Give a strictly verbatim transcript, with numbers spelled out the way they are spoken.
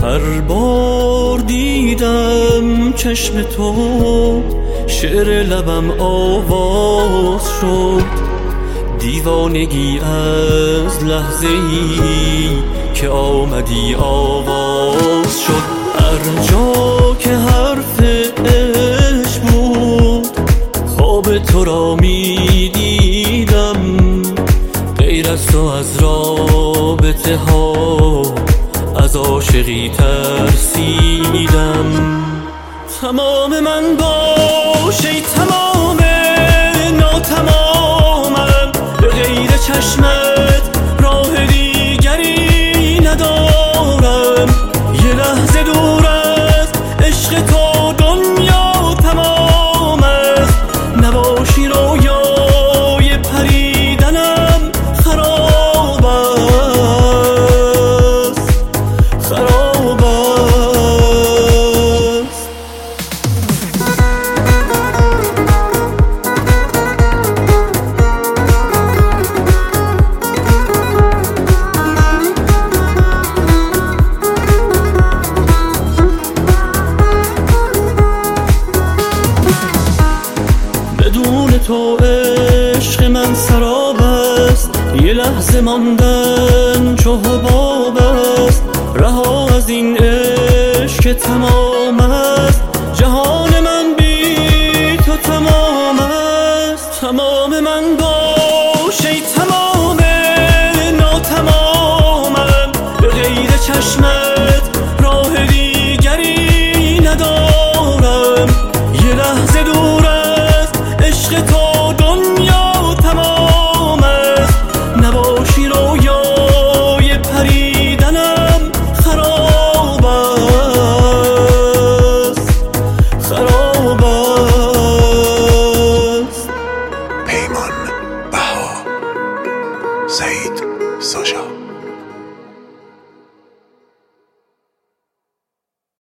هر بار دیدم چشم تو شعر لبم آواز شد، دیوانگی از لحظه ای که آمدی آواز شد. هر جا که حرف عشق بود خواب تو را می دیدم، غیر از تو از رابطه ها از عاشقی ترسیدم. تمام من باش ای تمام ناتمامم، به غیر چشمت راه دیگری ندارم. یه لحظه دور از عشق تو دنیا تمام است، نباشی رویای پریدنم خراب است، خراب است. بدون تو عشق من سراب است، یه لحظه ماندن چو حباب است. رها از این عشق که تمام است، جهان من بی تو تمام است. تمام من باش ای تمام ناتمامم، به غیر چشمت راه دیگری ندارم. یه لحظه دور از عشق تو دنیا تمام است، نباشی رویای پریدنم خراب است، خراب است. پیمان بها، سعید ساشا.